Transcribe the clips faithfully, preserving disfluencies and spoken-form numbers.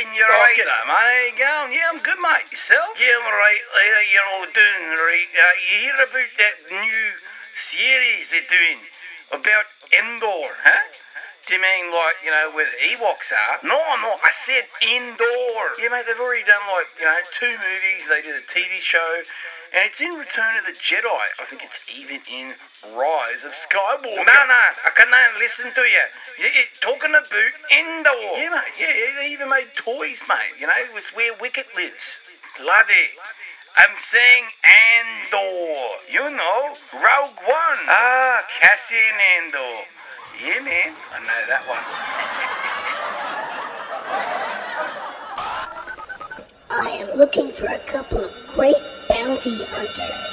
Lean, you're Oh, right. g'day, mate. How you going? Yeah, I'm good, mate. Yourself? Yeah, I'm right. Uh, you know, doing right. Uh, you hear about that new series they're doing about Endor, huh? Do you mean like, you know, where the Ewoks are? No, no, I said indoor. Yeah, mate, they've already done like, you know, two movies. They did a T V show. And it's in Return of the Jedi. I think it's even in Rise of Skywalker. No, no, I can't listen to you. You're talking about indoor. Yeah, mate, yeah, they even made toys, mate. You know, it's where Wicket lives. Bloody. I'm saying Andor. You know, Rogue One. Ah, Cassian Andor. yeah, man, I know that one. I am looking for a couple of great bounty hunters.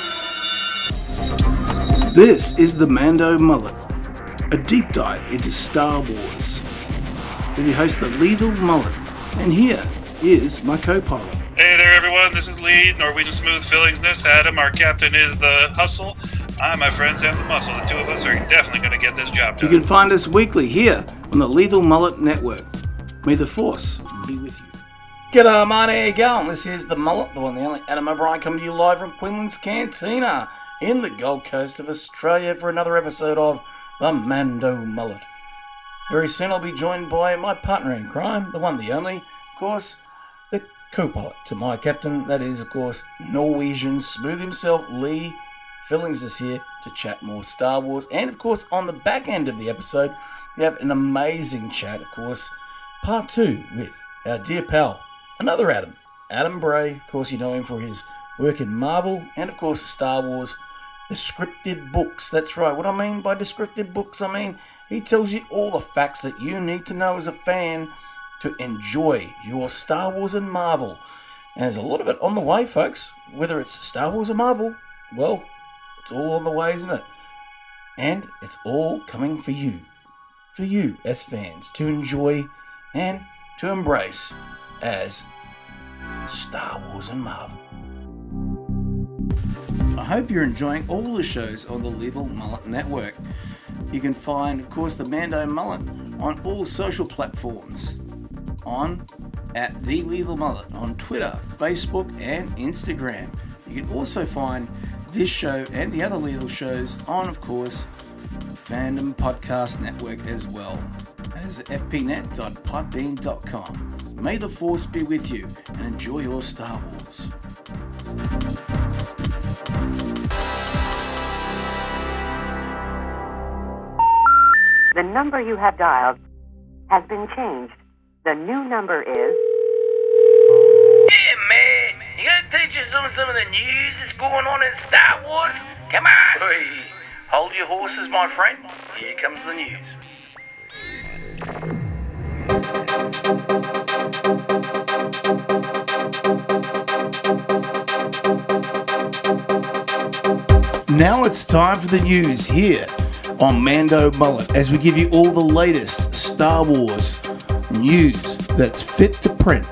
This is the Mando Mullet, a deep dive into Star Wars, with your host, the Lethal Mullet, and here is my co-pilot. Hey there, everyone. This is Lee, Norwegian Smooth Fillingsness. Adam, our captain, is the Hustle. I, my friend Sam the Muscle. The two of us are definitely going to get this job You done. can find us weekly here on the Lethal Mullet Network. May the Force be with you. G'day, mate. How you going? This is the Mullet, the one, the only Adam O'Brien, coming to you live from Quinlan's Cantina in the Gold Coast of Australia for another episode of the Mando Mullet. Very soon I'll be joined by my partner in crime, the one, the only, of course, the co-pilot to my captain. That is, of course, Norwegian Smooth himself, Lee Fillings is here to chat more Star Wars. And, of course, on the back end of the episode, we have an amazing chat, of course, part two with our dear pal, another Adam, Adam Bray. Of course, you know him for his work in Marvel and, of course, Star Wars descriptive books. That's right. What I mean by descriptive books, I mean he tells you all the facts that you need to know as a fan to enjoy your Star Wars and Marvel. And there's a lot of it on the way, folks. Whether it's Star Wars or Marvel, well, it's all on the way, isn't it? And it's all coming for you. For you as fans to enjoy and to embrace as Star Wars and Marvel. I hope you're enjoying all the shows on the Lethal Mullet Network. You can find, of course, the Mando Mullet on all social platforms. On at The Lethal Mullet on Twitter, Facebook, and Instagram. You can also find this show and the other Lethal shows on, of course, Fandom Podcast Network as well. That is f p net dot podbean dot com. May the Force be with you and enjoy your Star Wars. The number you have dialed has been changed. The new number is... Yeah, man. You gotta teach us some, some of the news that's going on in Star Wars? Come on. Hey, hold your horses, my friend. Here comes the news. Now it's time for the news here on Mando Mullet as we give you all the latest Star Wars news that's fit to print.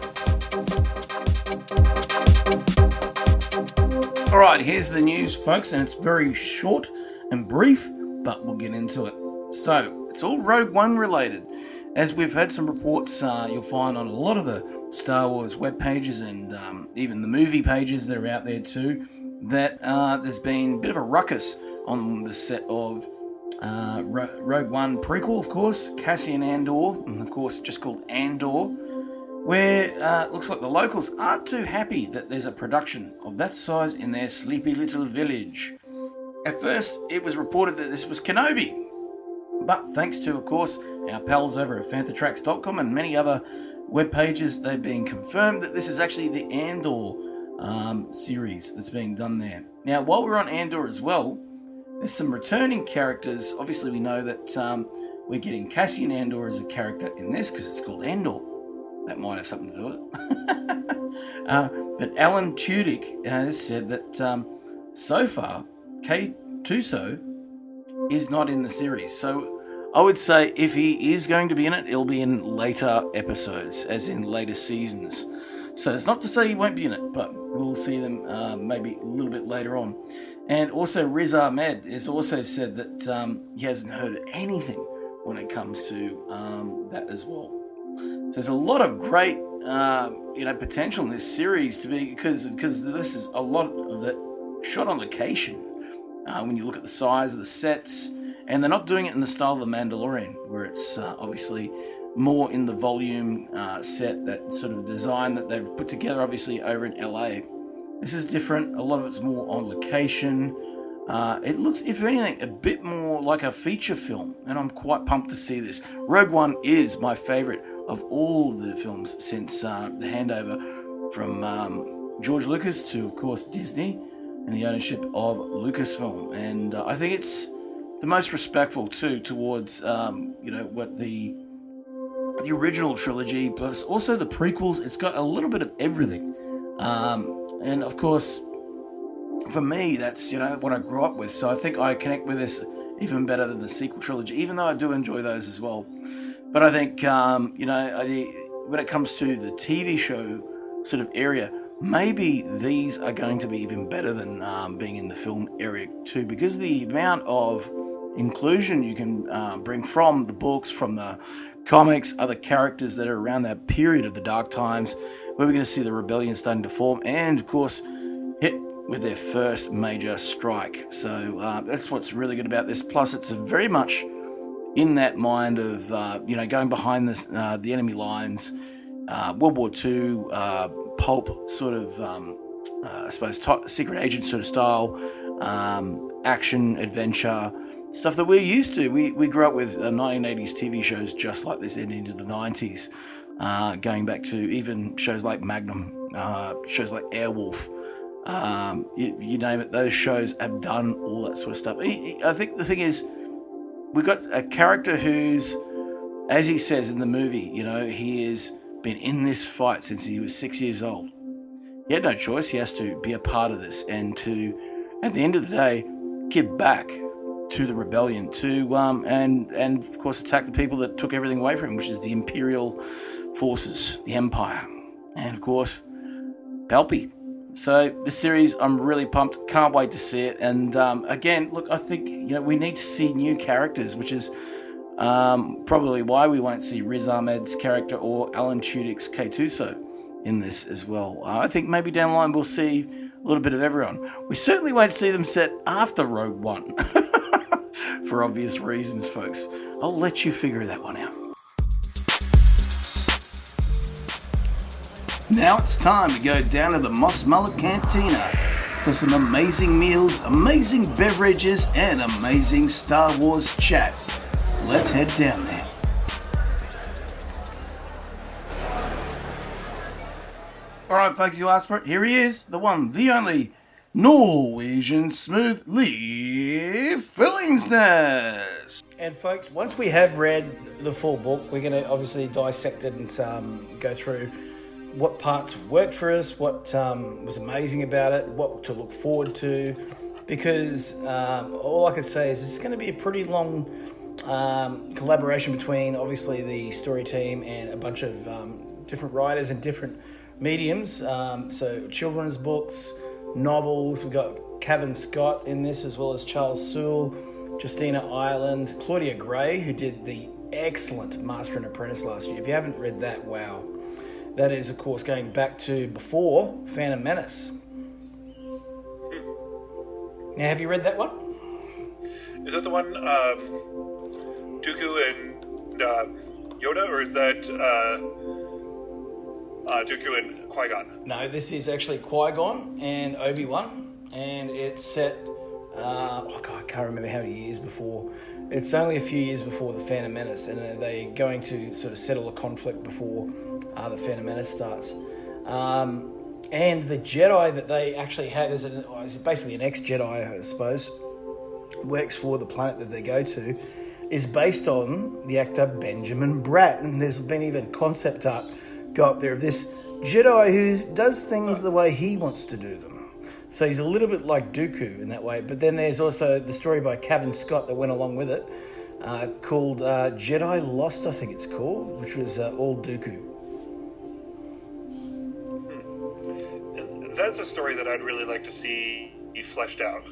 Alright, here's the news, folks, and it's very short and brief, but we'll get into it. So, it's all Rogue One related. As we've had some reports, uh, you'll find on a lot of the Star Wars web pages and um, even the movie pages that are out there too, that uh, there's been a bit of a ruckus on the set of uh, Ro- Rogue One prequel, of course, Cassian Andor, and of course just called Andor, where uh, it looks like the locals aren't too happy that there's a production of that size in their sleepy little village. At first, it was reported that this was Kenobi, but thanks to, of course, our pals over at Fanthatrax dot com and many other web pages, they've been confirmed that this is actually the Andor um, series that's being done there. Now, while we're on Andor as well, there's some returning characters. Obviously, we know that um, we're getting Cassian Andor as a character in this because it's called Andor. That might have something to do with it. uh, but Alan Tudyk has said that um, so far, K two S O is not in the series. So I would say if he is going to be in it, it'll be in later episodes, as in later seasons. So it's not to say he won't be in it, but we'll see them uh, maybe a little bit later on. And also Riz Ahmed has also said that um, he hasn't heard anything when it comes to um, that as well. So there's a lot of great, uh, you know, potential in this series to be because because this is a lot of it shot on location. Uh, when you look at the size of the sets, and they're not doing it in the style of The Mandalorian, where it's uh, obviously more in the volume uh, set, that sort of design that they've put together, obviously over in L A. This is different. A lot of it's more on location. Uh, it looks, if anything, a bit more like a feature film, and I'm quite pumped to see this. Rogue One is my favourite of all of the films since uh, the handover from um, George Lucas to, of course, Disney and the ownership of Lucasfilm. And uh, I think it's the most respectful, too, towards, um, you know, what the the original trilogy, plus also the prequels. It's got a little bit of everything. Um, and, of course, for me, that's, you know, what I grew up with. So I think I connect with this even better than the sequel trilogy, even though I do enjoy those as well. But I think, um, you know, I, when it comes to the T V show sort of area, maybe these are going to be even better than um, being in the film area too, because the amount of inclusion you can uh, bring from the books, from the comics, other characters that are around that period of the Dark Times, where we're going to see the rebellion starting to form, and of course hit with their first major strike. So uh, that's what's really good about this. Plus, it's very much in that mind of uh, you know, going behind this, uh, the enemy lines, uh, World War Two, uh, pulp sort of, um, uh, I suppose, top, secret agent sort of style, um, action, adventure, stuff that we're used to. We we grew up with uh, nineteen eighties T V shows just like this and into the nineties, uh, going back to even shows like Magnum, uh, shows like Airwolf, um, you, you name it. Those shows have done all that sort of stuff. I think the thing is, we've got a character who's, as he says in the movie, you know, he has been in this fight since he was six years old. He had no choice. He has to be a part of this and to, at the end of the day, give back to the rebellion, to um, and and of course attack the people that took everything away from him, which is the Imperial forces, the Empire, and of course Palpy. So this series, I'm really pumped. Can't wait to see it. And um, again, look, I think, you know, we need to see new characters, which is um, probably why we won't see Riz Ahmed's character or Alan Tudyk's K-Tuso in this as well. Uh, I think maybe down the line we'll see a little bit of everyone. We certainly won't see them set after Rogue One. For obvious reasons, folks. I'll let you figure that one out. Now it's time to go down to the Moss Mullet Cantina for some amazing meals, amazing beverages, and amazing Star Wars chat. Let's head down there. Alright, folks, you asked for it. Here he is, the one, the only Norwegian Smooth Lee Fillingsness. And folks, once we have read the full book, we're going to obviously dissect it and um, go through what parts worked for us, what um, was amazing about it, what to look forward to, because um, all I can say is it's going to be a pretty long um, collaboration between obviously the story team and a bunch of um, different writers and different mediums. Um, so children's books, novels, we've got Cavan Scott in this, as well as Charles Sewell, Justina Ireland, Claudia Gray, who did the excellent Master and Apprentice last year. If you haven't read that, wow. That is, of course, going back to before Phantom Menace. Now, have you read that one? Is that the one, um, Dooku and uh, Yoda, or is that uh, uh, Dooku and Qui-Gon? No, this is actually Qui-Gon and Obi-Wan, and it's set, uh, oh God, I can't remember how many years before. It's only a few years before the Phantom Menace, and they're going to sort of settle a conflict before uh, the Phantom Menace starts. Um, and the Jedi that they actually have is an, is basically an ex-Jedi, I suppose, works for the planet that they go to, is based on the actor Benjamin Bratt. And there's been even concept art go up there of this Jedi who does things the way he wants to do them. So he's a little bit like Dooku in that way. But then there's also the story by Cavan Scott that went along with it, uh, called uh, Jedi Lost, I think it's called, which was uh, all Dooku. And that's a story that I'd really like to see fleshed out.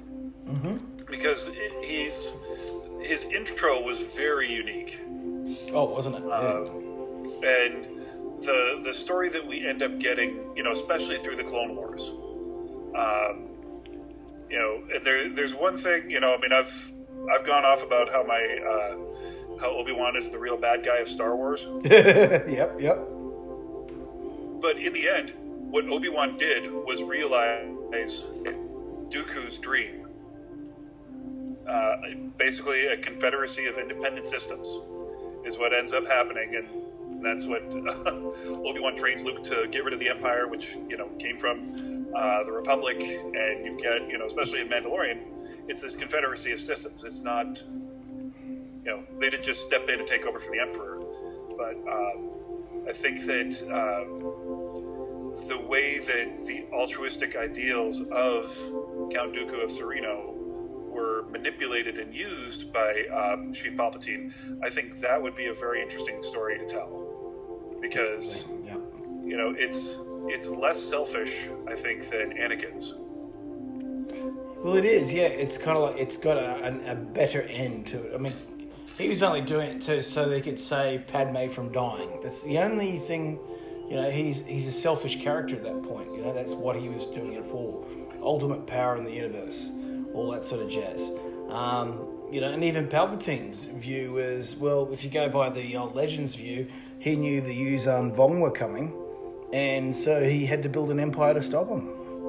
Mm-hmm. Because he's his intro was very unique. Oh, wasn't it? Yeah. Um, and the the story that we end up getting, you know, especially through the Clone Wars, um, you know, and there there's one thing, you know, I mean, I've I've gone off about how my uh, how Obi-Wan is the real bad guy of Star Wars. Yep, yep. But in the end, what Obi-Wan did was realize Dooku's dream. Uh, basically, a confederacy of independent systems is what ends up happening, and that's what uh, Obi-Wan trains Luke to get rid of the Empire, which, you know, came from uh, the Republic, and you get, you know, especially in Mandalorian, it's this confederacy of systems. It's not, you know, they didn't just step in and take over for the Emperor, but uh, I think that uh, the way that the altruistic ideals of Count Dooku of Sereno were manipulated and used by um, Chief Palpatine, I think that would be a very interesting story to tell, because Yeah. you know it's it's less selfish, I think, than Anakin's. Well, it is, yeah. It's kind of like it's got a, a, a better end to it. I mean, he was only doing it to so they could save Padme from dying. That's the only thing. You know, he's he's a selfish character at that point. You know, that's what he was doing it for. Ultimate power in the universe, all that sort of jazz. Um, you know, and even Palpatine's view is, well, if you go by the old Legends view, he knew the Yuuzhan Vong were coming, and so he had to build an empire to stop them.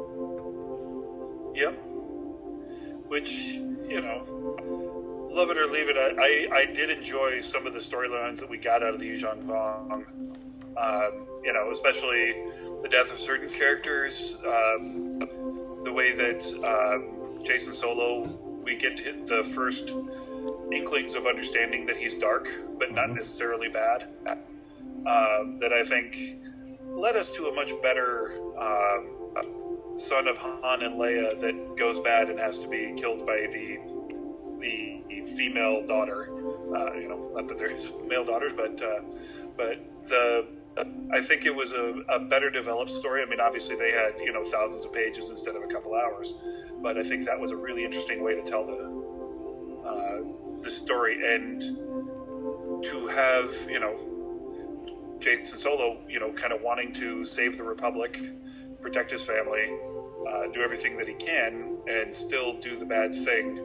Yep. Which, you know, love it or leave it, I, I, I did enjoy some of the storylines that we got out of the Yuuzhan Vong. Um, you know, especially the death of certain characters, um, the way that um, Jason Solo, we get hit the first inklings of understanding that he's dark, but not necessarily bad. Um, that I think led us to a much better um, son of Han and Leia that goes bad and has to be killed by the the female daughter. Uh, you know, not that there's male daughters, but uh, but the I think it was a, a better developed story. I mean, obviously they had, you know, thousands of pages instead of a couple hours, but I think that was a really interesting way to tell the uh, the story, and to have, you know, Jason Solo, you know, kind of wanting to save the Republic, protect his family, uh, do everything that he can, and still do the bad thing,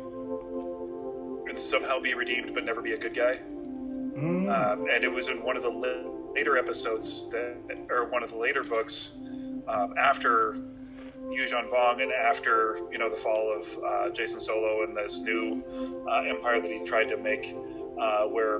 and somehow be redeemed but never be a good guy. Mm. Um, and it was in one of the li- later episodes, that, or one of the later books, um, after Yuuzhan Vong and after, you know, the fall of uh, Jason Solo and this new uh, empire that he tried to make, uh, where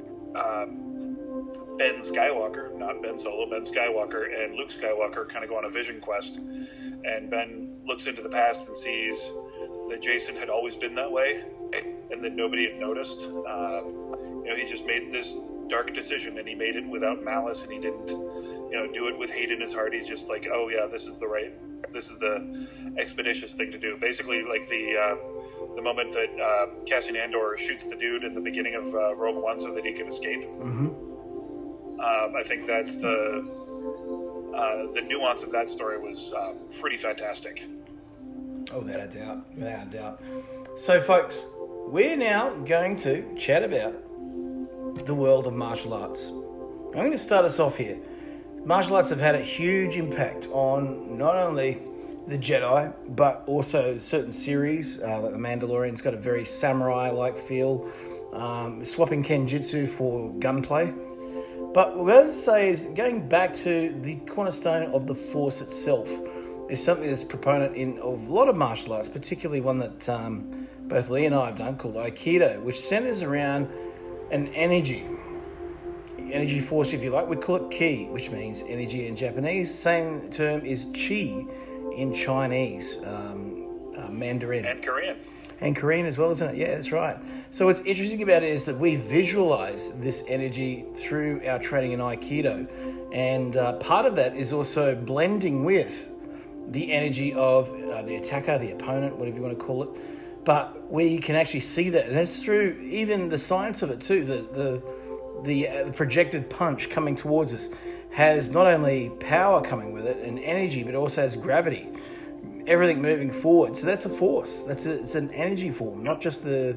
um, Ben Skywalker, not Ben Solo, Ben Skywalker and Luke Skywalker kind of go on a vision quest, and Ben looks into the past and sees that Jason had always been that way, and that nobody had noticed. Um, you know, he just made this dark decision, and he made it without malice, and he didn't, you know, do it with hate in his heart. He's just like, oh yeah, this is the right, this is the expeditious thing to do. Basically, like the uh, the moment that uh, Cassian Andor shoots the dude in the beginning of uh, Rogue One so that he can escape. Mm-hmm. Um, I think that's the uh, the nuance of that story was uh, pretty fantastic. Oh, without a doubt, without a doubt. So, folks, we're now going to chat about the world of martial arts. I'm going to start us off here. Martial arts have had a huge impact on not only the Jedi, but also certain series, uh, like The Mandalorian's got a very samurai-like feel, um, swapping kenjutsu for gunplay. But what I was to say is, going back to the cornerstone of the Force itself is something that's proponent in a lot of martial arts, particularly one that um, both Lee and I have done, called Aikido, which centers around an energy, energy force, if you like. We call it ki, which means energy in Japanese. Same term is chi in Chinese, um, uh, Mandarin. And Korean. And Korean as well, isn't it? Yeah, that's right. So what's interesting about it is that we visualize this energy through our training in Aikido. And uh, part of that is also blending with the energy of uh, the attacker, the opponent, whatever you want to call it. But we can actually see that, and it's through even the science of it too. The the the, uh, the projected punch coming towards us has not only power coming with it and energy, but also has gravity. Everything moving forward. So that's a force. That's a, it's an energy form, not just the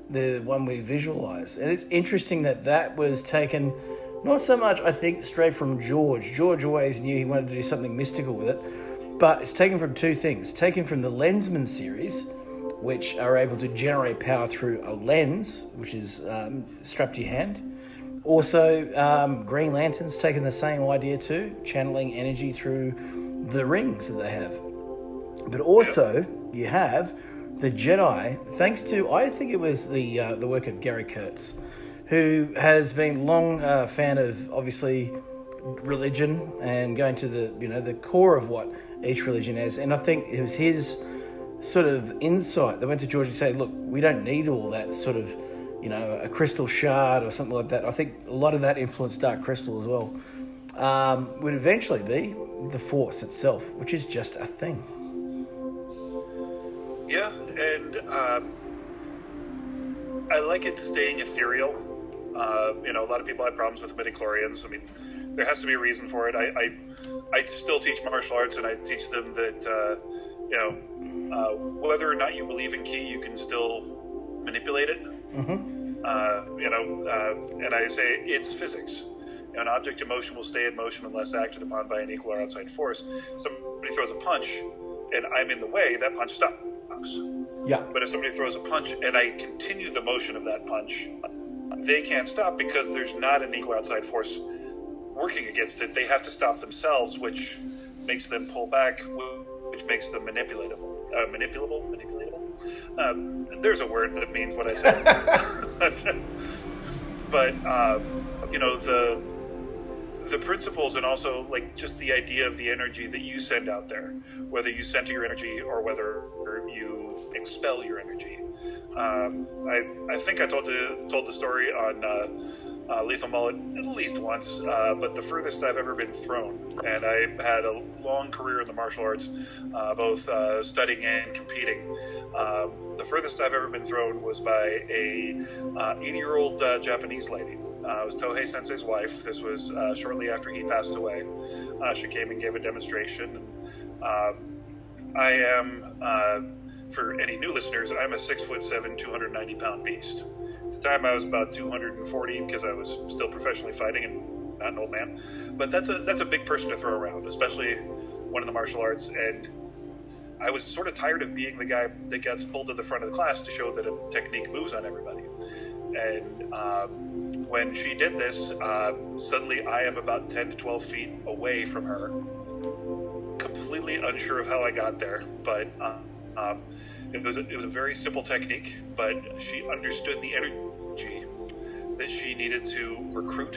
the one we visualize. And it's interesting that that was taken, not so much, I think, straight from George. George always knew he wanted to do something mystical with it, but it's taken from two things. Taken from the Lensman series, which are able to generate power through a lens, which is um, strapped to your hand. Also, um, Green Lantern's taken the same idea too, channeling energy through the rings that they have. But also, you have the Jedi, thanks to, I think it was the uh, the work of Gary Kurtz, who has been long a uh, fan of, obviously, religion and going to the, you know, the core of what each religion is. And I think it was his sort of insight that went to George and said, look, we don't need all that sort of, you know, a crystal shard or something like that. I think a lot of that influenced Dark Crystal as well. Um, would eventually be the Force itself, which is just a thing. Yeah, and um, I like it staying ethereal. Uh, you know, a lot of people have problems with midichlorians. I mean, there has to be a reason for it. I, I, I still teach martial arts, and I teach them that, uh, you know, uh, whether or not you believe in ki, you can still manipulate it. Mm-hmm. Uh, you know, uh, and I say it's physics. You know, an object in motion will stay in motion unless acted upon by an equal or outside force. Somebody throws a punch, and I'm in the way, that punch stops. Yeah. But if somebody throws a punch and I continue the motion of that punch, they can't stop because there's not an equal or outside force working against it. They have to stop themselves, which makes them pull back, which makes them manipulatable. Uh, manipulable? Manipulatable? Um, there's a word that means what I said. But, um, you know, the the principles and also, like, just the idea of the energy that you send out there, whether you center your energy or whether you expel your energy. Um, I, I think I told the, told the story on uh, uh, Lethal Mullet at least once, uh, but the furthest I've ever been thrown, and I had a long career in the martial arts, uh, both uh, studying and competing. Um, the furthest I've ever been thrown was by a uh, eighty-year-old uh, Japanese lady. Uh, it was Tohei Sensei's wife. This was uh, shortly after he passed away. Uh, she came and gave a demonstration. And, um, I am, uh, for any new listeners, I'm a six foot seven, two hundred ninety pound beast. At the time, I was about two hundred forty because I was still professionally fighting and not an old man. But that's a that's a big person to throw around, especially one in the martial arts. And I was sort of tired of being the guy that gets pulled to the front of the class to show that a technique moves on everybody. And um, when she did this, uh, suddenly I am about ten to twelve feet away from her, completely unsure of how I got there, but uh, um, it was a, it was a very simple technique, but she understood the energy that she needed to recruit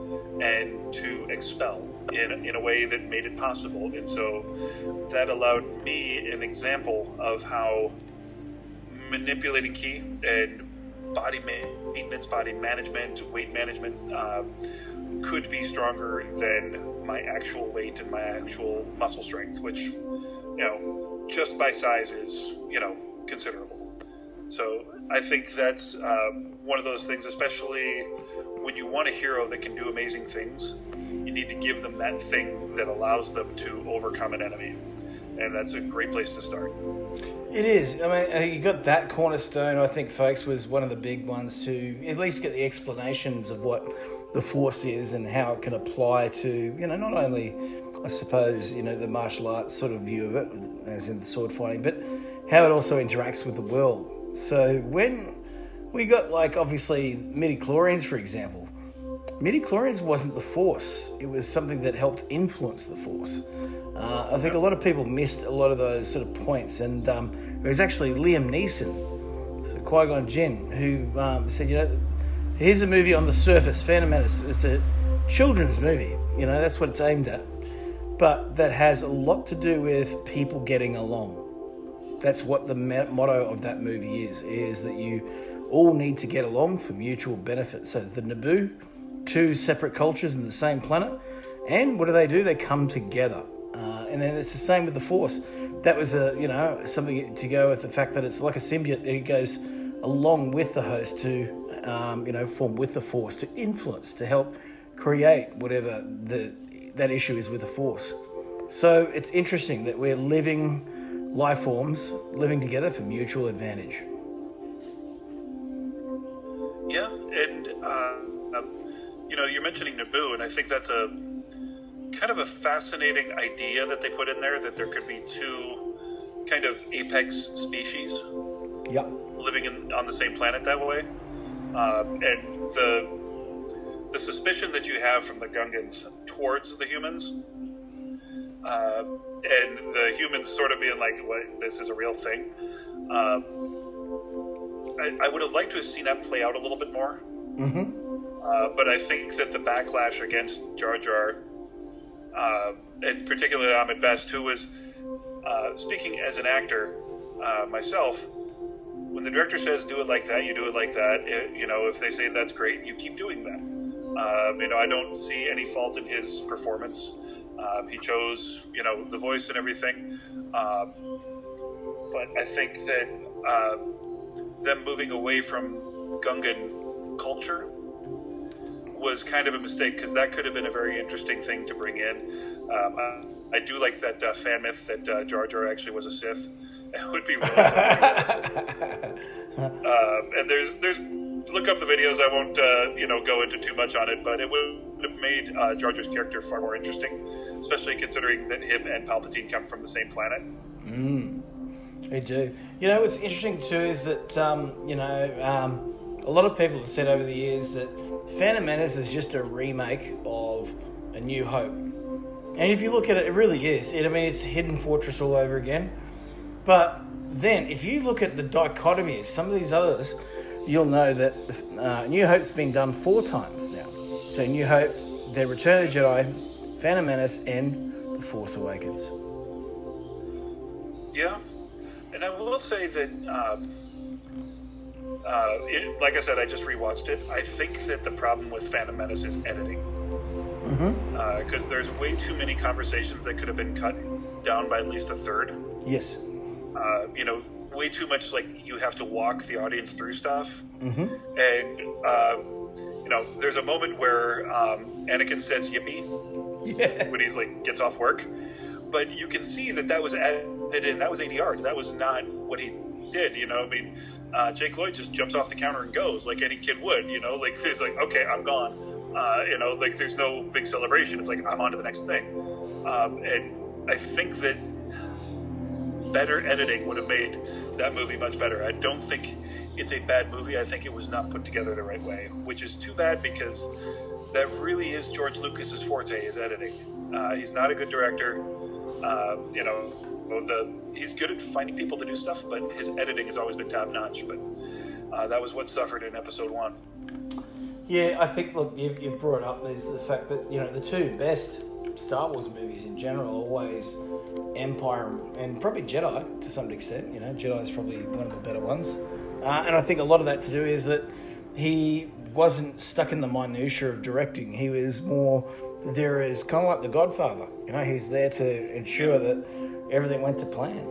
and to expel in, in a way that made it possible. And so that allowed me an example of how manipulating ki and body maintenance, body management, weight management uh, could be stronger than my actual weight and my actual muscle strength, which, you know, just by size is, you know, considerable. So I think that's uh, one of those things, especially when you want a hero that can do amazing things, you need to give them that thing that allows them to overcome an enemy. And that's a great place to start. It is. I mean, you got that cornerstone, I think, folks, was one of the big ones to at least get the explanations of what the Force is and how it can apply to, you know, not only, I suppose, you know, the martial arts sort of view of it, as in the sword fighting, but how it also interacts with the world. So when we got, like, obviously, midichlorians, for example, midichlorians wasn't the Force. It was something that helped influence the Force. Uh, I think a lot of people missed a lot of those sort of points, and um, it was actually Liam Neeson, so Qui-Gon Jinn, who um, said, you know, here's a movie on the surface, Phantom Menace. It's a children's movie, you know, that's what it's aimed at, but that has a lot to do with people getting along. That's what the motto of that movie is, is that you all need to get along for mutual benefit. So the Naboo, two separate cultures in the same planet, and what do they do? They come together. Uh, and then it's the same with the Force. That was a, you know, something to go with the fact that it's like a symbiote that goes along with the host to, um, you know, form with the Force, to influence, to help create whatever the that issue is with the Force. So it's interesting that we're living life forms living together for mutual advantage. you know, you're mentioning Naboo, and I think that's a kind of a fascinating idea that they put in there, that there could be two kind of apex species Yep. living in, on the same planet that way. Um, and the the suspicion that you have from the Gungans towards the humans, uh, and the humans sort of being like, "What? This is a real thing." Um, I, I would have liked to have seen that play out a little bit more. Mm-hmm. Uh, but I think that the backlash against Jar Jar, uh, and particularly Ahmed Best, who was uh, speaking as an actor uh, myself. When the director says do it like that, you do it like that. It, you know, if they say that's great, you keep doing that. Um, you know, I don't see any fault in his performance. Um, he chose, you know, the voice and everything. Um, but I think that uh, them moving away from Gungan culture was kind of a mistake, because that could have been a very interesting thing to bring in. Um, I, I do like that uh, fan myth that uh, Jar Jar actually was a Sith. It would be really fun. um, and there's there's look up the videos. I won't uh, you know go into too much on it, but it would have made uh, Jar Jar's character far more interesting, especially considering that him and Palpatine come from the same planet. Mm. They do. You know what's interesting too is that um, you know um, a lot of people have said over the years that Phantom Menace is just a remake of A New Hope, and if you look at it, it really is. It, I mean, it's Hidden Fortress all over again. But then, if you look at the dichotomy of some of these others, you'll know that uh, New Hope's been done four times now. So New Hope, The Return of the Jedi, Phantom Menace, and The Force Awakens. Yeah, and I will say that, um, uh, it, like I said, I just rewatched it. I think that the problem with Phantom Menace is editing. Because Mm-hmm. uh, there's way too many conversations that could have been cut down by at least a third. Yes. Uh, you know, way too much, like, you have to walk the audience through stuff. Mm-hmm. And, uh, you know, there's a moment where um, Anakin says yippee Yeah. when he's, like, gets off work. But you can see that that was added in. That was A D R. That was not what he did, you know? I mean, uh, Jake Lloyd just jumps off the counter and goes like any kid would, you know? Like, there's like, okay, I'm gone. Uh, you know, like, there's no big celebration. It's like, I'm on to the next thing. Um, and I think that better editing would have made that movie much better. I don't think it's a bad movie. I think it was not put together the right way, which is too bad, because that really is George Lucas's forte, is editing. Uh, he's not a good director. Uh, you know, the he's good at finding people to do stuff, but his editing has always been top notch. But uh, that was what suffered in Episode One. Yeah, I think, look, you, you brought up there's the fact that, you know, the two best Star Wars movies in general are always Empire and probably Jedi to some extent. You know, Jedi is probably one of the better ones. Uh, and I think a lot of that to do is that he wasn't stuck in the minutiae of directing. He was more there as kind of like the Godfather. You know, he was there to ensure that everything went to plan.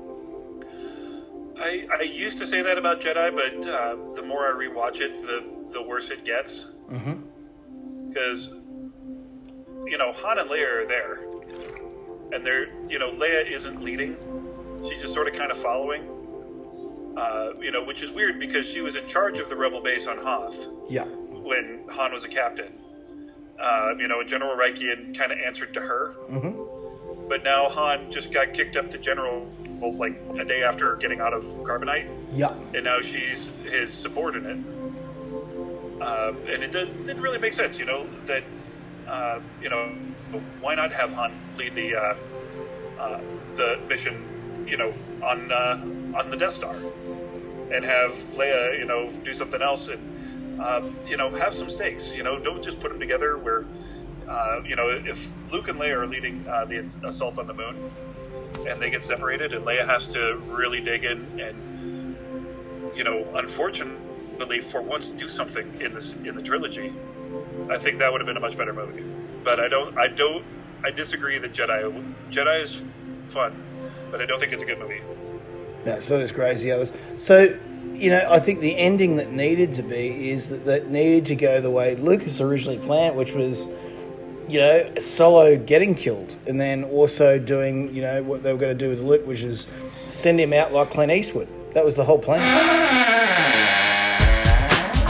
I, I used to say that about Jedi, but uh, the more I rewatch it, the, the worse it gets. Mm-hmm. Because, you know, Han and Leia are there. And they're, you know, Leia isn't leading. She's just sort of kind of following. Uh, you know, which is weird because she was in charge of the rebel base on Hoth. Yeah. When Han was a captain. Uh, you know, and General Reichian kind of answered to her. Mm-hmm. But now Han just got kicked up to General, like, a day after getting out of Carbonite. Yeah. And now she's his subordinate. Uh, and it did, didn't really make sense, you know, that, uh, you know, why not have Han lead the uh, uh, the mission, you know, on uh, on the Death Star, and have Leia, you know, do something else, and uh, you know, have some stakes. You know, don't just put them together where, uh, you know, if Luke and Leia are leading uh, the assault on the moon, and they get separated, and Leia has to really dig in, and you know, unfortunately, for once, do something in this in the trilogy. I think that would have been a much better movie. But I don't, I don't, I disagree that Jedi, Jedi is fun, but I don't think it's a good movie. No, so does Crazy Others. So, you know, I think the ending that needed to be is that that needed to go the way Lucas originally planned, which was, you know, Solo getting killed, and then also doing, you know, what they were going to do with Luke, which is send him out like Clint Eastwood. That was the whole plan.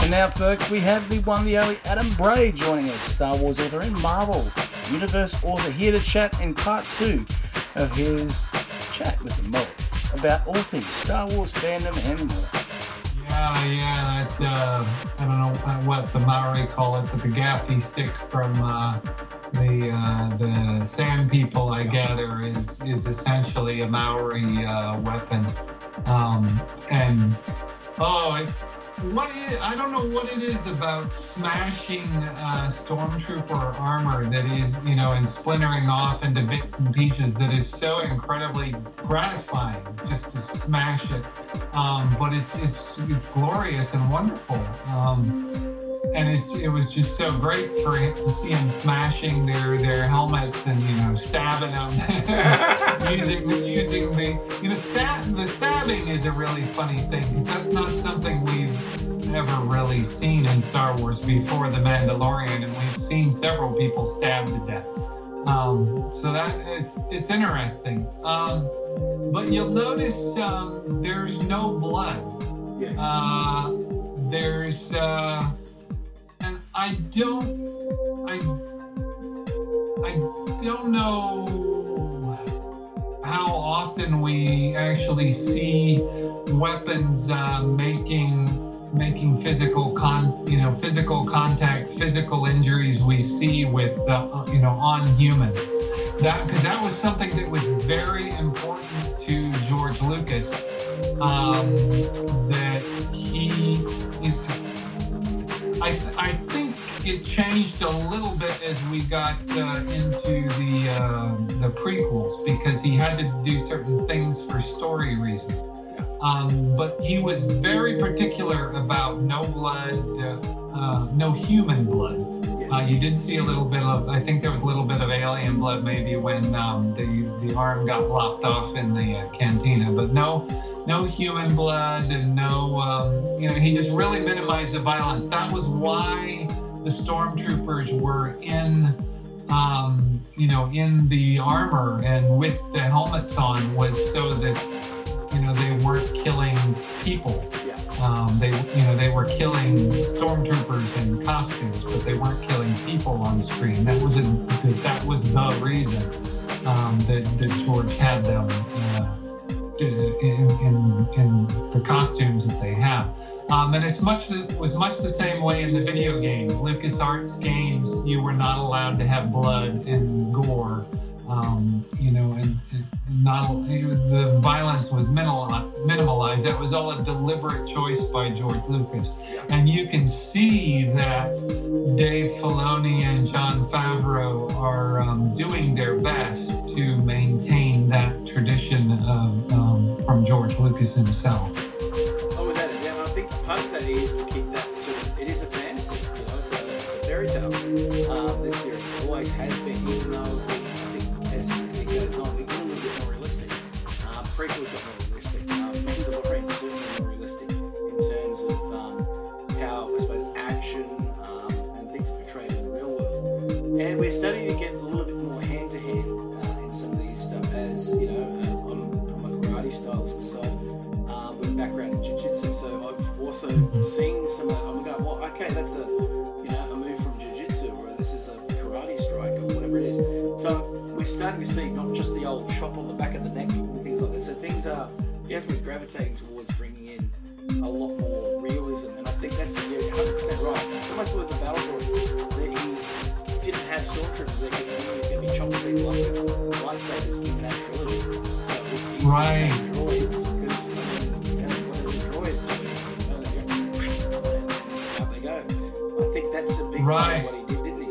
And now, folks, we have the one, the only Adam Bray joining us, Star Wars author and Marvel Universe author, here to chat in part two of his chat with the Mullet about all things Star Wars fandom and more. Yeah, yeah, that, uh, I don't know what the Maori call it, but the gaffy stick from uh, the uh, the Sand People, I gather, is is essentially a Maori uh, weapon. Um, and, oh, it's, what is, I don't know what it is about smashing uh, Stormtrooper armor that is, you know, and splintering off into bits and pieces that is so incredibly gratifying just to smash it. Um, but it's, it's it's glorious and wonderful. Um, and it's it was just so great for him to see him smashing their, their helmets and, you know, stabbing them. using, using the, you know, stab, the stabbing is a really funny thing because that's not something we've ever really seen in Star Wars before The Mandalorian, and we've seen several people stabbed to death. Um, so that it's it's interesting. Um, but you'll notice um, there's no blood. Yes. Uh, there's uh, and I don't I I don't know how often we actually see weapons uh, making making physical con you know physical contact, physical injuries we see with uh, you know on humans. That because that was something that was very important to George Lucas. Um, that he is. I I think it changed a little bit as we got uh, into the uh, the prequels because he had to do certain things for story reasons. Um, but he was very particular about no blood, uh, uh, no human blood. Yes. Uh, you did see a little bit of, I think there was a little bit of alien blood maybe when um, the the arm got lopped off in the uh, cantina, but no, no human blood and no, um, you know, he just really minimized the violence. That was why the stormtroopers were in, um, you know, in the armor and with the helmets on was so that, you know, they weren't killing people. Yeah. Um, they, you know, they were killing stormtroopers in costumes, but they weren't killing people on screen. That was a, that was the reason um, that, that George had them uh, in, in in the costumes that they have. Um, and it's much it was much the same way in the video games. LucasArts games, you were not allowed to have blood and gore. Um, you know, and, and not the violence was minimal, minimalized. That was all a deliberate choice by George Lucas, and you can see that Dave Filoni and Jon Favreau are um, doing their best to maintain that tradition of, um, from George Lucas himself. Oh, without a doubt, I think part of that is to keep that sort of. It is a fantasy, you know. It's a it's a fairy tale. Um, this series always has been, even though. As it goes on, we get a little bit more realistic. Um, prequels got more realistic. Um, Mandalorian certainly more realistic in terms of um, how, I suppose, action um, and things are portrayed in the real world. And we're starting to get a little bit more hand-to-hand uh, in some of these stuff. As you know, uh, I'm, I'm a karate stylist myself um, with a background in jiu-jitsu, so I've also seen some of that. I'm going, well, okay, that's a you know a move from jiu-jitsu, or this is a karate strike, or whatever it is. So we're starting to see not just the old chop on the back of the neck and things like that. So things are definitely gravitating towards bringing in a lot more realism. And I think that's you're one hundred percent right. It's almost with the battle droids that he didn't have stormtroopers there because he knew he was going to be chopping people up with lightsabers in that trilogy. So it was easy Right. to have droids because I mean, you know, one of the droids, you know, they go, and out they go. I think that's a big part Right. of what he did, didn't he?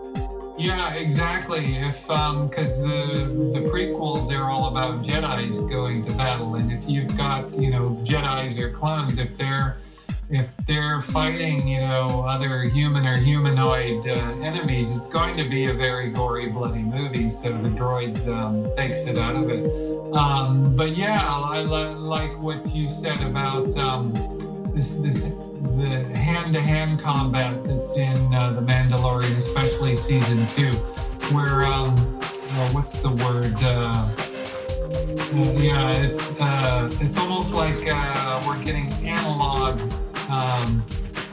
Yeah, exactly. If um, because the the prequels, they're all about Jedis going to battle, and if you've got you know Jedis or clones, if they're if they're fighting you know other human or humanoid uh, enemies, it's going to be a very gory, bloody movie. So the droids um, takes it out of it. Um, but yeah, I li- like what you said about um, this this. the hand-to-hand combat that's in uh, The Mandalorian, especially season two, where, um, oh, what's the word? Uh, uh, yeah, it's uh, it's almost like uh, we're getting analog um,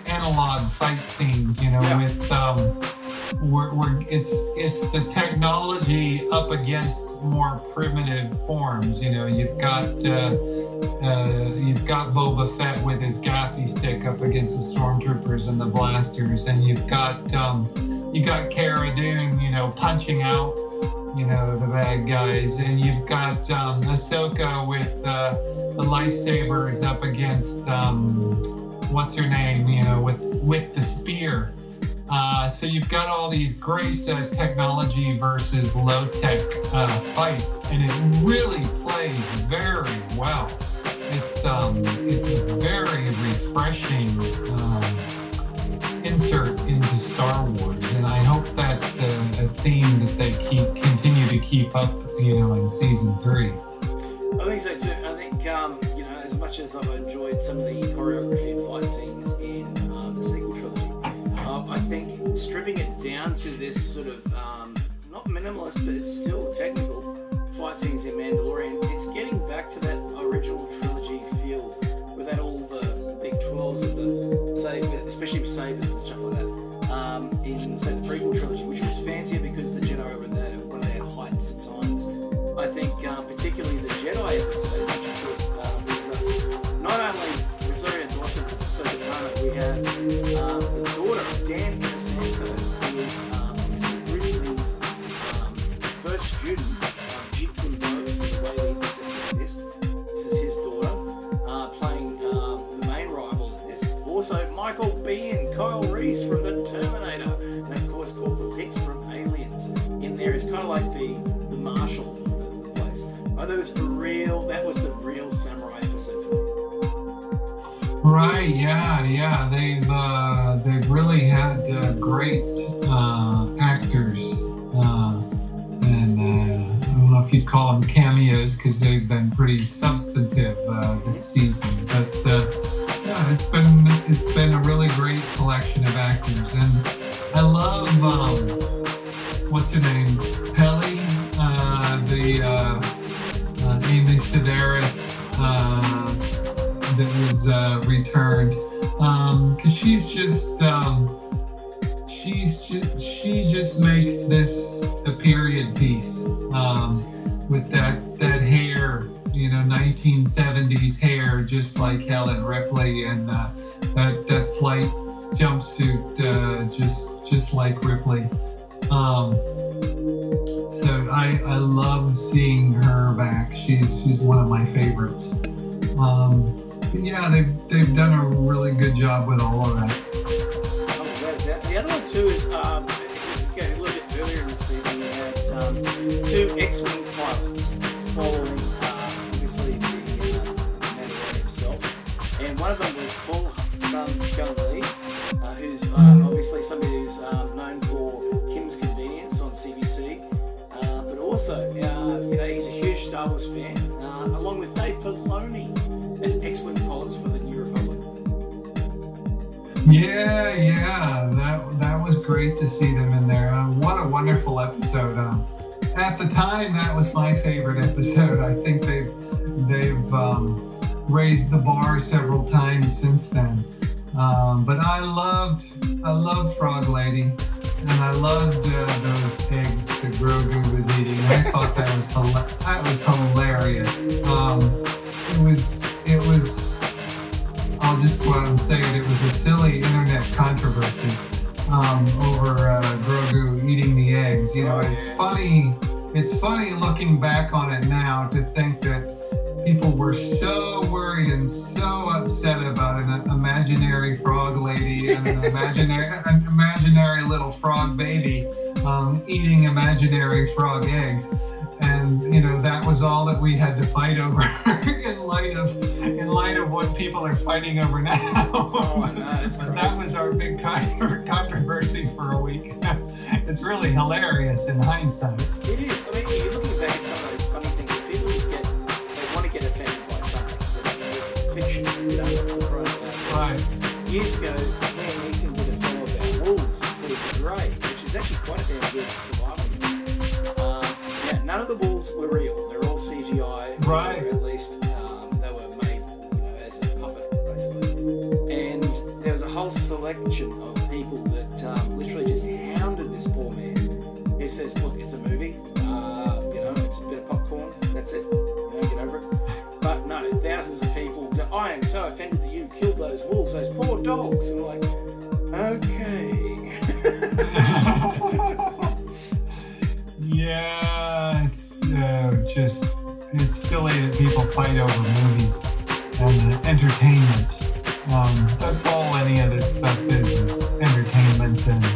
analog fight scenes, you know, Yeah. with um, where, where it's it's the technology up against more primitive forms. You know, you've got uh, uh, you've got Boba Fett with his gaffy stick up against the stormtroopers and the blasters, and you've got um, you got Cara Dune, you know, punching out, you know, the bad guys, and you've got um, Ahsoka with uh, the lightsabers up against um, what's her name, you know, with with the spear. Uh, so you've got all these great uh, technology versus low-tech uh, fights, and it really plays very well. It's um, it's a very refreshing um, insert into Star Wars, and I hope that's a, a theme that they keep continue to keep up, you know, in season three. I think so too. I think um, you know, as much as I've enjoyed some of the choreography and fight scenes in um, the sequel trilogy, um, I think stripping it down to this sort of um, not minimalist, but it's still technical fight scenes in Mandalorian. It's getting back to that original trilogy feel, without all the big twirls of the saber, especially with sabers and stuff like that. Um, in say the prequel trilogy, which was fancier because the Jedi were at one of their heights at times. I think uh, particularly the Jedi episode, which of course uh, brings us not only Rosario Dawson as Ahsoka Tano, we have uh, the daughter of Dan Inosanto, who was um, obviously Bruce Lee's um, first student, um, Jeet Kune Do, is the way they presented this. This is his daughter, uh, playing um, the main rival in this. Also, Michael Biehn, Kyle Reese from The Terminator, and of course Corporal Hicks from Aliens. In there is kind of like the, the marshal. Oh, that was a real. That was the real samurai episode for me. Right? Yeah, yeah. They've uh, they've really had uh, great uh, actors, uh, and uh, I don't know if you'd call them cameos because they've been pretty substantive uh, this season. But uh, yeah, it's been it's been a really great selection of actors, and I love um, what's her name, Peli, uh, the. Uh, Uh, Amy Sedaris uh, that was uh, returned, because um, she's just um, she's just she just makes this a period piece um, with that that hair, you know, nineteen seventies hair, just like Helen Ripley, and uh, that that flight jumpsuit, uh, just just like Ripley. Um, So I, I love seeing her back. She's she's one of my favorites. Um, but yeah, they've they've done a really good job with all of that. Oh, that, that. The other one too is um, if you go a little bit earlier in the season, we had um, two X-wing pilots following uh, obviously the uh, Mandalorian himself, and one of them was Paul Sun Lee, uh, who's uh, obviously somebody who's um, known for Kim's Convenience on C B C. Also, uh, you know, he's a huge Star Wars fan, uh, along with Dave Filoni as X-Wing pilots for the New Republic. Yeah, yeah, that that was great to see them in there. Uh, what a wonderful episode! Um, at the time, that was my favorite episode. I think they've they've um, raised the bar several times since then. Um, but I loved I loved Frog Lady. And I loved uh, those eggs that Grogu was eating. I thought that was hila- that was hilarious. Um, it was it was. I'll just go out and say it. It was a silly internet controversy um, over uh, Grogu eating the eggs. You know, it's funny. It's funny looking back on it now to think that people were so worried and so upset about an imaginary frog lady and an imaginary, an imaginary little frog baby um, eating imaginary frog eggs, and you know that was all that we had to fight over in light of in light of what people are fighting over now. Oh, I know, it's crazy. That was our big con- controversy for a week. It's really hilarious in hindsight. It is. I mean, you're looking back at some of those funny things that people just get. They want to get offended by something that's, that's fiction. You know, right? Right. Years ago, Liam Neeson did a film about wolves called The Grey, which is actually quite a damn good survival movie. Um, yeah, none of the wolves were real. They're all C G I. Right. Or at least um, they were made, you know, as a puppet, basically. And there was a whole selection of people that um, literally just hounded this poor man. He says, look, it's a movie, uh, you know, it's a bit of popcorn, that's it, you know, get over it. But no, thousands of people go, I am so offended that you killed those wolves, those poor dogs. And I'm like, okay. Yeah, it's uh, just, it's silly that people fight over movies and uh, entertainment. Um, that's all any of this stuff is, is entertainment, and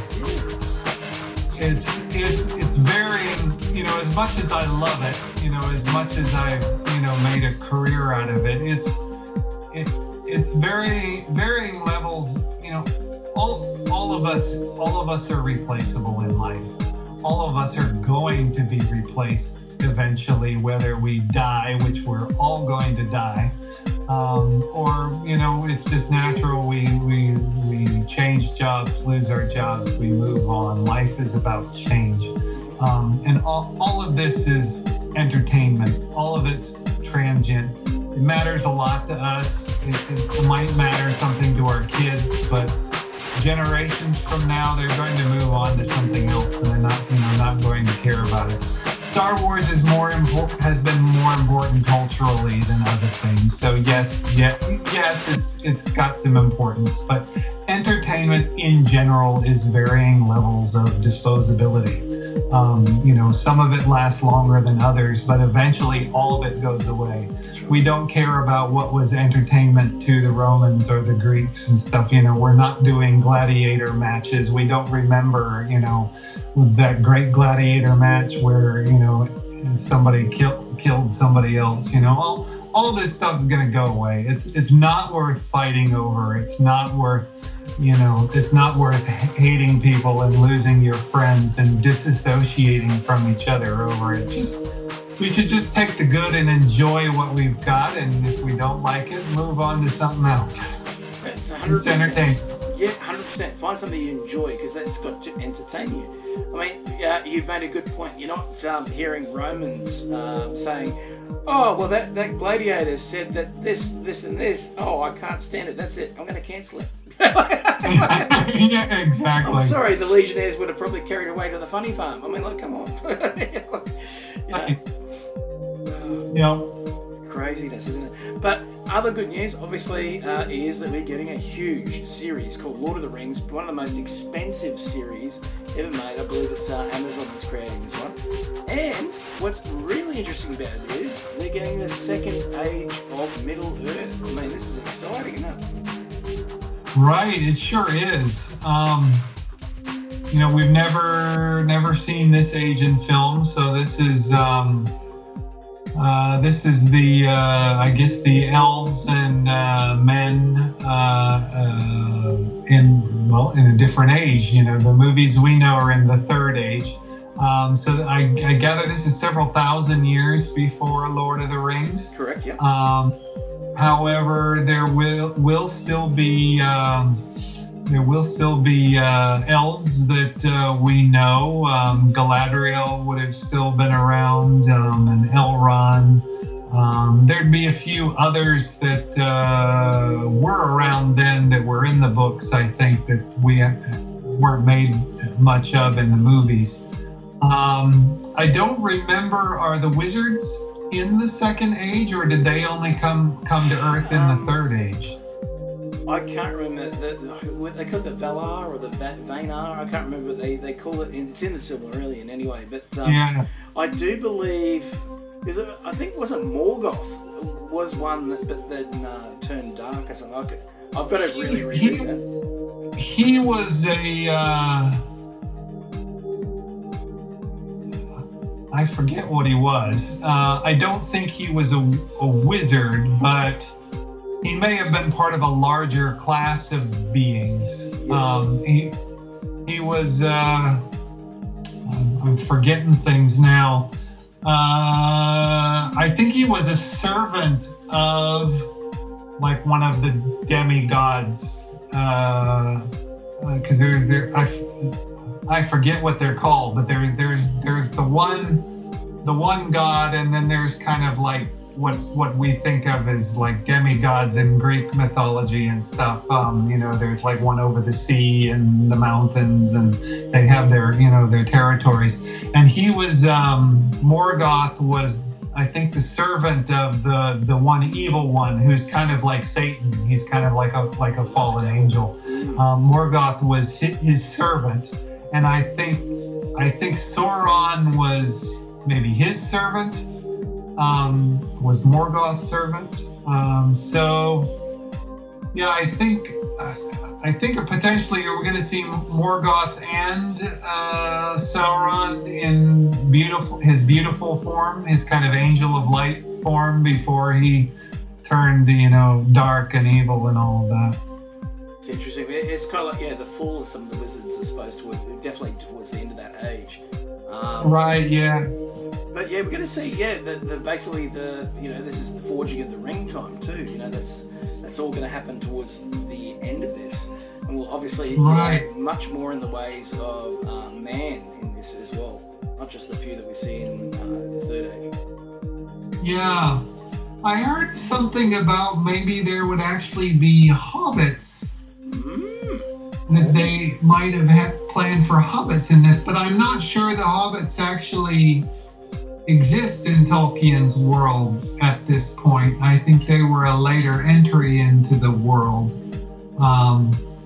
it's it's it's very, you know, as much as I love it, you know, as much as I've, you know, made a career out of it, it's it it's very varying levels. You know, all all of us all of us are replaceable in life. All of us are going to be replaced eventually, whether we die, which we're all going to die. Um, or, you know, it's just natural. We, we, we change jobs, lose our jobs, we move on. Life is about change. Um, and all, all of this is entertainment. All of it's transient. It matters a lot to us. It, it, it might matter something to our kids, but generations from now, they're going to move on to something else, and they're not, you know, not going to care about it. Star Wars is more impor- has been more important culturally than other things. So yes, yeah, yes, it's it's got some importance, but entertainment in general is varying levels of disposability. Um, you know, some of it lasts longer than others, but eventually all of it goes away. We don't care about what was entertainment to the Romans or the Greeks and stuff. You know, we're not doing gladiator matches. We don't remember, you know, that great gladiator match where, you know, somebody killed killed somebody else. You know, all all this stuff is going to go away. It's it's not worth fighting over. It's not worth, you know, it's not worth hating people and losing your friends and disassociating from each other over it. Just we should just take the good and enjoy what we've got, and if we don't like it, move on to something else. It's one hundred percent. It's entertaining. Yeah, one hundred percent. Find something you enjoy, because that's got to entertain you. I mean, uh, you've made a good point. You're not um, hearing Romans um, saying, oh, well, that, that gladiator said that this, this, and this. Oh, I can't stand it. That's it. I'm going to cancel it. Yeah, exactly. I'm sorry, the Legionnaires would have probably carried away to the funny farm. I mean, like, come on. you know, Yeah. Craziness, isn't it? But other good news, obviously, uh, is that we're getting a huge series called Lord of the Rings, one of the most expensive series ever made. I believe it's uh, Amazon that's creating this one. And what's really interesting about it is they're getting the second age of Middle Earth. I mean, this is exciting, isn't it? Right, it sure is. Um, you know, we've never never seen this age in film, so this is um, uh, this is the uh, I guess the elves and uh, men uh, uh, in well in a different age. You know, the movies we know are in the third age. Um, so I, I gather this is several thousand years before Lord of the Rings. Correct. Yeah. Um, However, there will will still be um, there will still be uh, elves that uh, we know. Um, Galadriel would have still been around, um, and Elrond. Um, there'd be a few others that uh, were around then that were in the books. I think that we weren't made much of in the movies. Um, I don't remember. Are the wizards in the second age, or did they only come come to Earth in um, the third age? I can't remember. The, the, they call it the Valar or the Va- Vanar. I can't remember. They they call it. It's in the Silmarillion anyway. But um, Yeah. I do believe. Is it? I think wasn't Morgoth was one that, but then uh, turned dark or something. Okay. I've got to really read he, that. He was a. Uh, I forget what he was. Uh, I don't think he was a, a wizard, but he may have been part of a larger class of beings. Yes. Um, he he was. Uh, I'm forgetting things now. Uh, I think he was a servant of like one of the demigods. Because uh, there's there. I, I forget what they're called, but there, there's there's the one the one god, and then there's kind of like what what we think of as like demigods in Greek mythology and stuff. Um, you know, there's like one over the sea and the mountains, and they have their, you know, their territories. And he was um, Morgoth was, I think, the servant of the the one evil one, who's kind of like Satan. He's kind of like a like a fallen angel. Um, Morgoth was his, his servant, and I think I think Sauron was maybe his servant. Um, was Morgoth's servant. Um, so yeah, I think uh, I think potentially we're going to see Morgoth and uh, Sauron in beautiful his beautiful form, his kind of angel of light form, before he turned, you know, dark and evil and all of that. It's interesting. It's kind of like, yeah, the fall of some of the wizards, I suppose, towards, definitely towards the end of that age. Um, right. Yeah. But yeah, we're going to see, yeah, the, the basically the, you know, this is the forging of the ring time too. You know, that's that's all going to happen towards the end of this. And we'll obviously right. you know, much more in the ways of uh, man in this as well, not just the few that we see in uh, the Third Age. Yeah. I heard something about maybe there would actually be hobbits. Mm. That they might have had planned for hobbits in this, but I'm not sure the hobbits actually exist in Tolkien's world at this point. I think they were a later entry into the world. Um,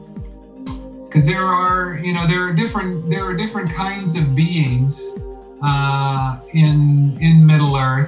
because there are, you know, there are different there are different kinds of beings uh, in in Middle Earth.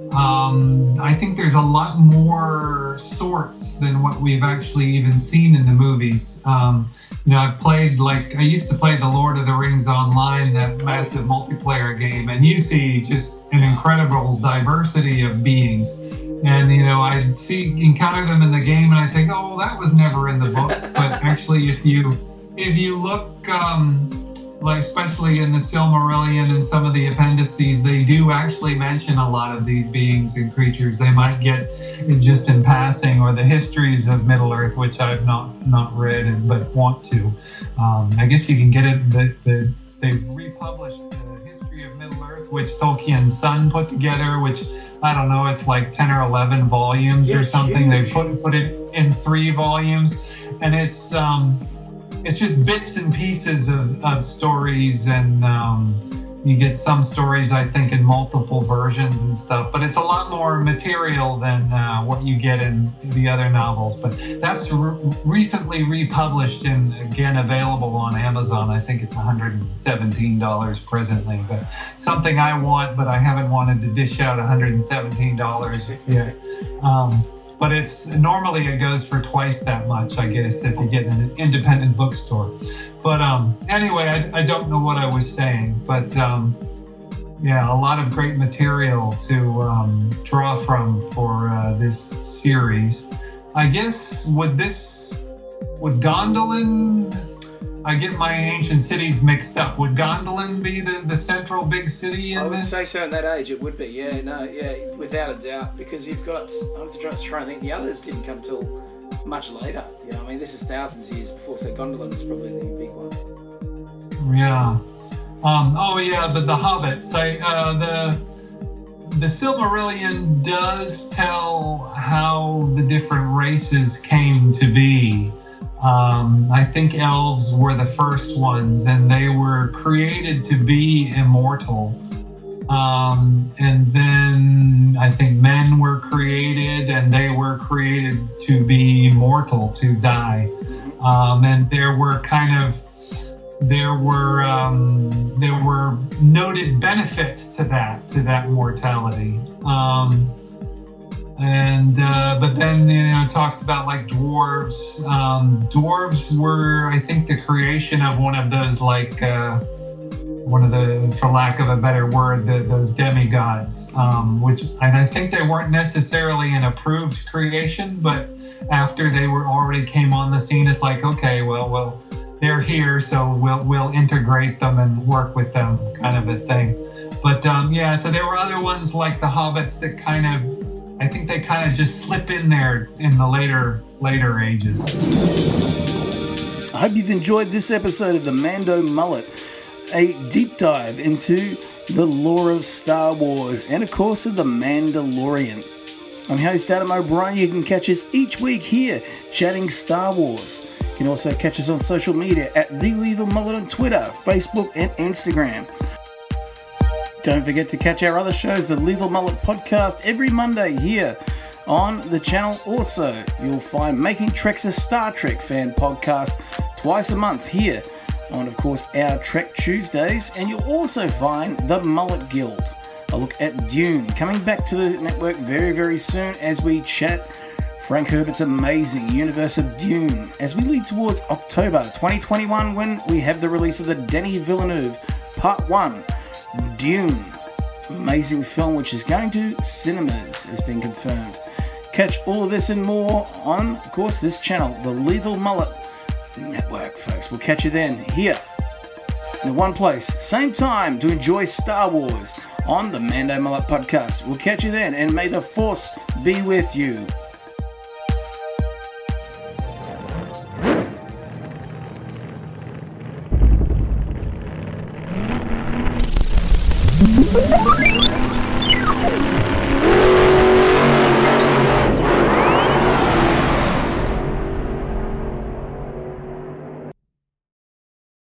Um, I think there's a lot more sorts than what we've actually even seen in the movies. Um, you know, I've played, like, I used to play the Lord of the Rings Online, that massive multiplayer game, and you see just an incredible diversity of beings. And, you know, I see, encounter them in the game, and I think, oh, well, that was never in the books. But actually, if you, if you look, um, like especially in the Silmarillion and some of the appendices, they do actually mention a lot of these beings and creatures. They might get it just in passing, or the histories of Middle Earth, which I've not not read and, but want to. Um, I guess you can get it. The, the, they've republished the history of Middle Earth, which Tolkien's son put together, which I don't know, it's like ten or eleven volumes yeah, or something. Huge. They put put it in three volumes, and it's um, it's just bits and pieces of, of stories, and um, you get some stories, I think, in multiple versions and stuff, but it's a lot more material than uh, what you get in the other novels. But that's re- recently republished and again available on Amazon. I think it's one hundred seventeen dollars presently, but something I want, but I haven't wanted to dish out one hundred seventeen dollars yet. Um, But it's normally it goes for twice that much, I guess, if you get in an independent bookstore. But um, anyway, I, I don't know what I was saying. But um, yeah, a lot of great material to um, draw from for uh, this series. I guess would this would Gondolin? I get my ancient cities mixed up. Would Gondolin be the, the central big city in I would this? say so in that age, it would be, yeah, no, yeah, without a doubt, because you've got, I'm just trying to think, the others didn't come till much later, you know, I mean, this is thousands of years before, so Gondolin is probably the big one. Yeah. Um, oh, yeah, the, the Hobbits. I, uh, the, the Silmarillion does tell how the different races came to be. Um, I think elves were the first ones, and they were created to be immortal. Um, and then I think men were created, and they were created to be mortal, to die. Um, and there were kind of there were um, there were noted benefits to that to that mortality. Um, And uh, but then, you know, it talks about like dwarves. Um, dwarves were, I think, the creation of one of those, like uh, one of the, for lack of a better word, the, those demigods. Um, which, and I think they weren't necessarily an approved creation, but after they were already came on the scene, it's like, okay, well, well, they're here, so we'll we'll integrate them and work with them, kind of a thing. But um, yeah, so there were other ones like the hobbits that kind of. I think they kind of just slip in there in the later later ages. I hope you've enjoyed this episode of the Mando Mullet, a deep dive into the lore of Star Wars and, of course, of the Mandalorian. I'm host Adam O'Brien. You can catch us each week here chatting Star Wars. You can also catch us on social media at The Lethal Mullet on Twitter, Facebook and Instagram. Don't forget to catch our other shows, the Lethal Mullet Podcast, every Monday here on the channel. Also, you'll find Making Treks a Star Trek fan podcast twice a month here on, of course, our Trek Tuesdays. And you'll also find the Mullet Guild, a look at Dune, coming back to the network very, very soon as we chat Frank Herbert's amazing universe of Dune as we lead towards October twenty twenty-one, when we have the release of the Denis Villeneuve Part one, Dune. Amazing film which is going to cinemas, has been confirmed. Catch all of this and more on, of course, this channel, the Lethal Mullet Network, folks. We'll catch you then here in the one place, same time, to enjoy Star Wars on the Mando Mullet Podcast. We'll catch you then, and may the Force be with you. Thank you.